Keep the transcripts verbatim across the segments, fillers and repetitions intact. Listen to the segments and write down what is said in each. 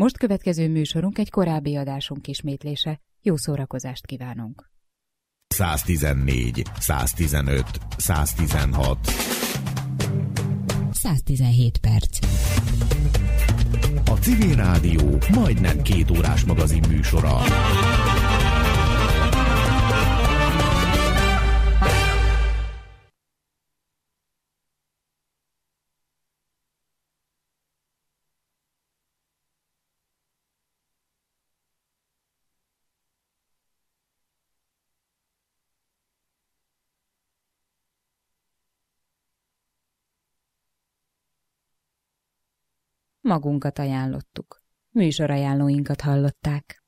Most következő műsorunk egy korábbi adásunk ismétlése. Jó szórakozást kívánunk! száztizennégy, száztizenöt, száztizenhat száztizenhét perc. A Civil Rádió majdnem két órás magazin műsora. Magunkat ajánlottuk. Műsorajánlóinkat hallották.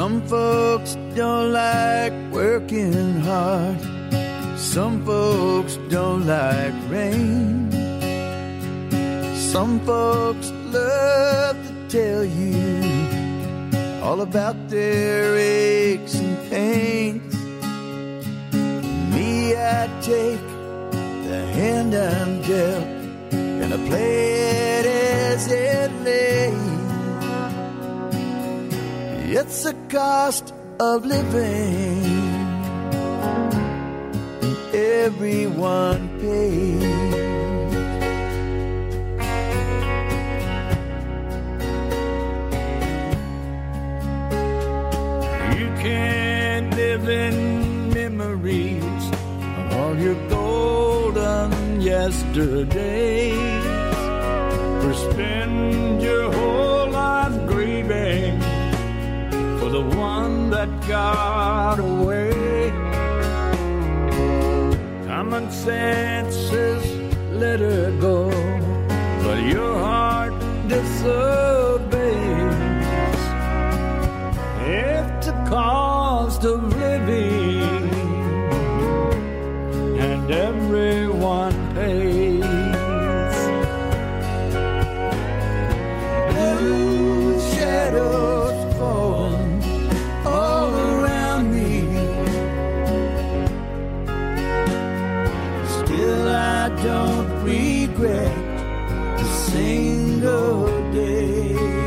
Some folks don't like working hard. Some folks don't like rain. Some folks love to tell you all about their aches and pains. Me, I take the hand I'm dealt, and I play it as it lays. It's the cost of living, and everyone pays. You can't live in memories of all your golden yesterdays, or spend your whole life grieving for the one that got away. Common sense says let her go, but your heart disobeys. It's the cost of living, and everyone pays. Blue shadows falling all around me. Still I don't regret a single day.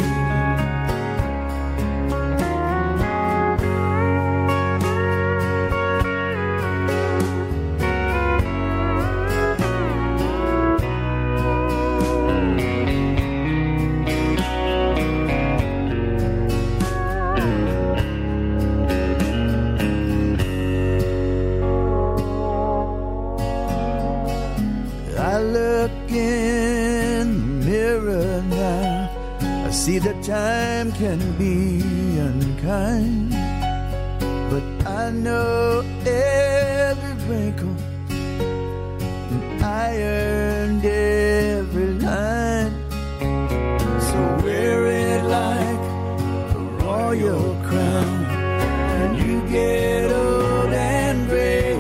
I look in the mirror now, I see that time can be unkind, but I know every wrinkle, and I earned every line. So wear it like a royal crown when you get old and gray.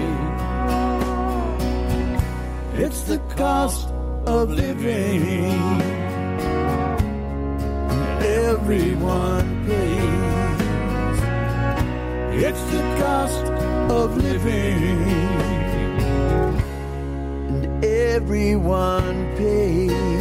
It's the cost of living, everyone pays. It's the cost of living, and everyone pays.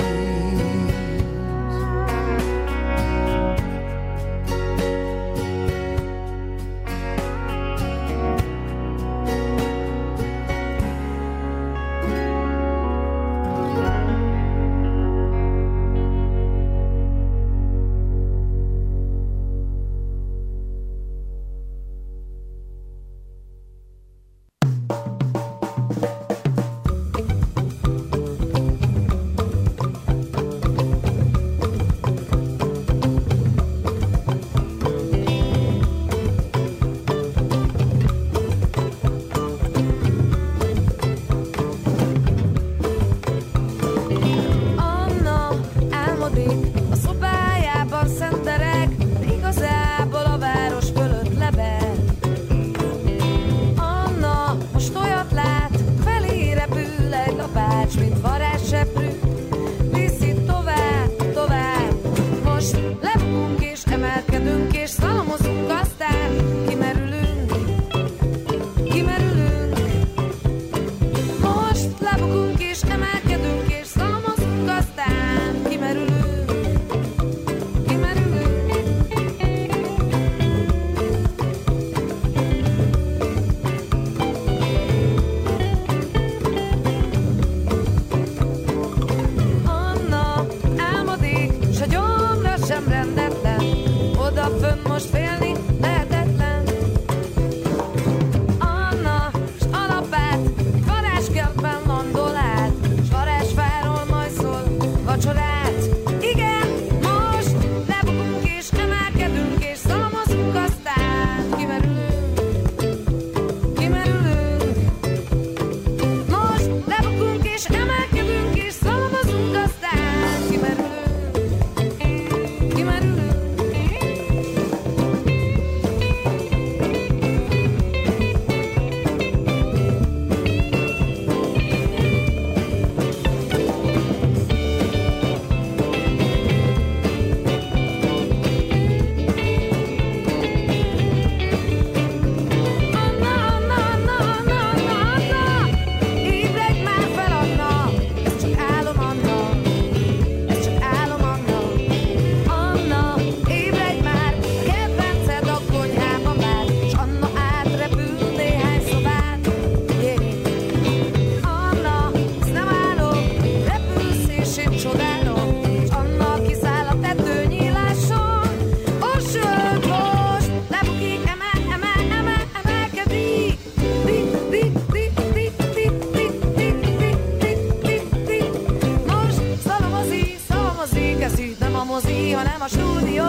mozi, hanem a stúdió.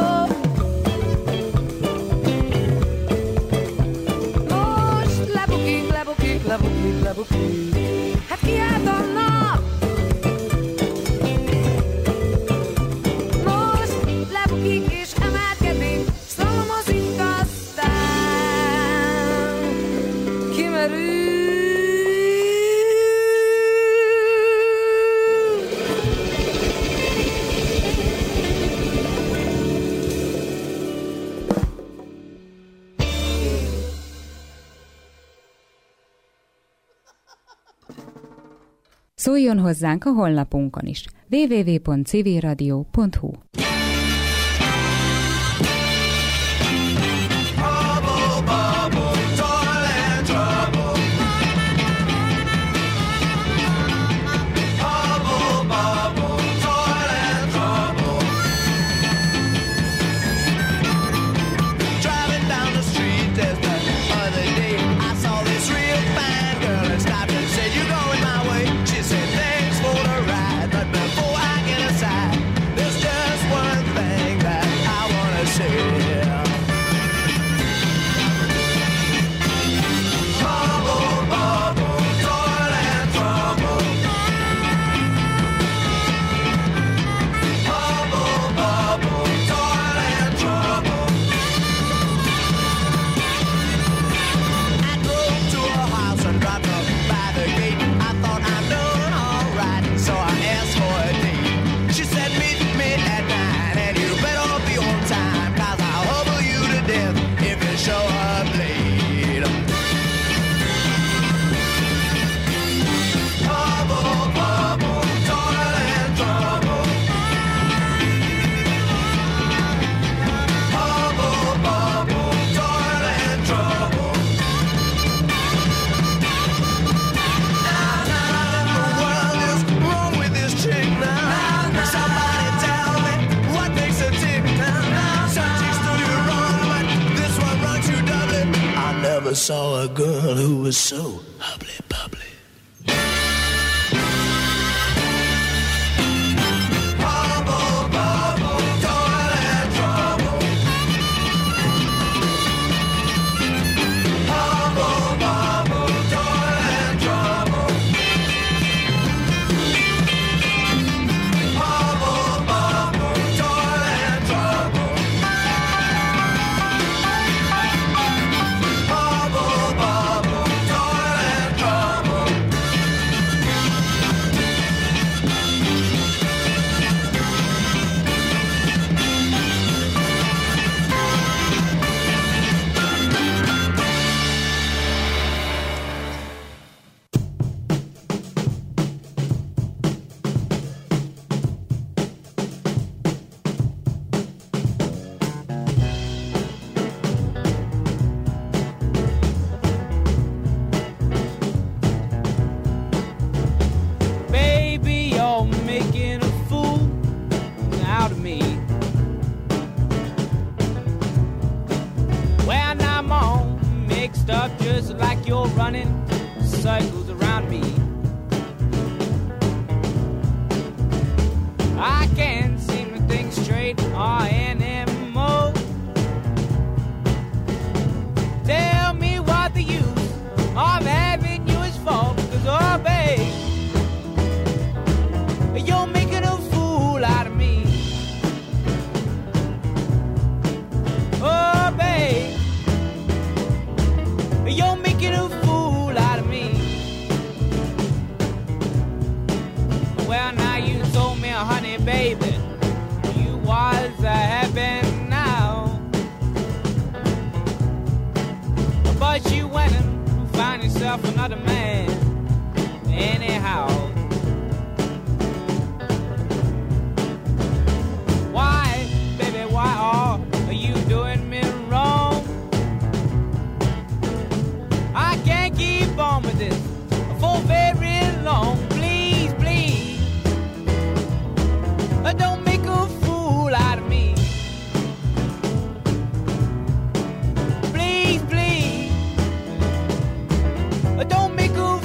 Most lebukik, lebukik, lebukik, lebukik. Hát kiállt a nap. Most lebukik és emelkedik, szalmozik, aztán kimerül. Szóljon hozzánk a honlapunkon is. double-u double-u double-u pont civilradio pont hu. Saw a girl who was so hubbly bubbly. Hubble bubble, toilet trouble. Hubble bubble, toilet trouble. Hubble bubble, toilet trouble. Cycles around me. I can't seem to think straight or anymore. Tell me what the use of having you is for, because oh babe, you're making a fool out of me. Oh babe, you're making a fool out of me. Well, now you told me, honey, baby, you was a heaven now. But you went and found yourself another man. Anyhow, why, baby, why are you doing me wrong? I can't keep on with this for very long. Please, please, don't make a fool out of me. Please, please, don't make a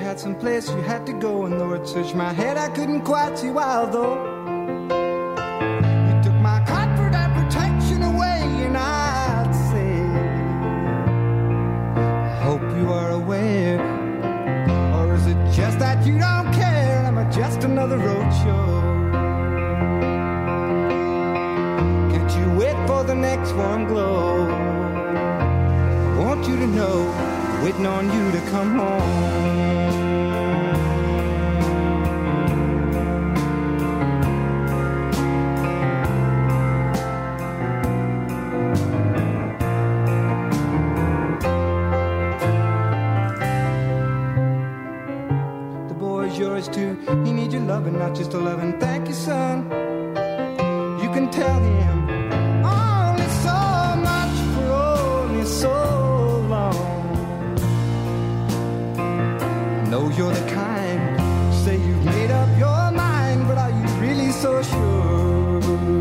had some place you had to go, and though it searched my head, I couldn't quite see why, though. You took my comfort and protection away, and I'd say, I hope you are aware, or is it just that you don't care? Am I just another roadshow? Can't you wait for the next warm glow? I want you to know, waiting on you to come home. The boy's yours too, he needs your loving, not just a loving. Thank you, son. You can tell him only so much for only so know you're the kind, say you've made up your mind, but are you really so sure?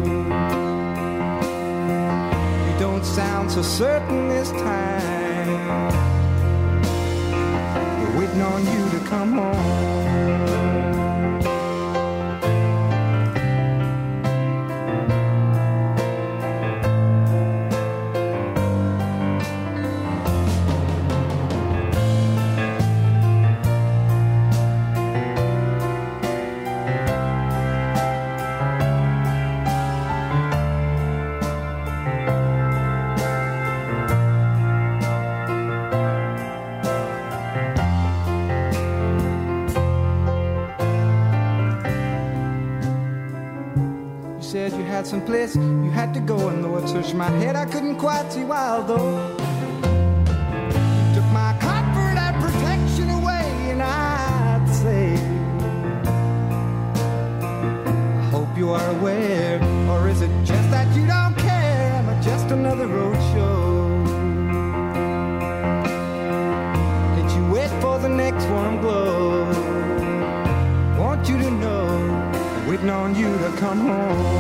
You don't sound so certain this time. We're waiting on you to come home. Some place you had to go, and though it searched my head, I couldn't quite see why, though. You took my comfort and protection away, and I'd say, I hope you are aware, or is it just that you don't care? Am I just another roadshow? Can't you wait for the next warm glow? Want you to know, waiting on you to come home.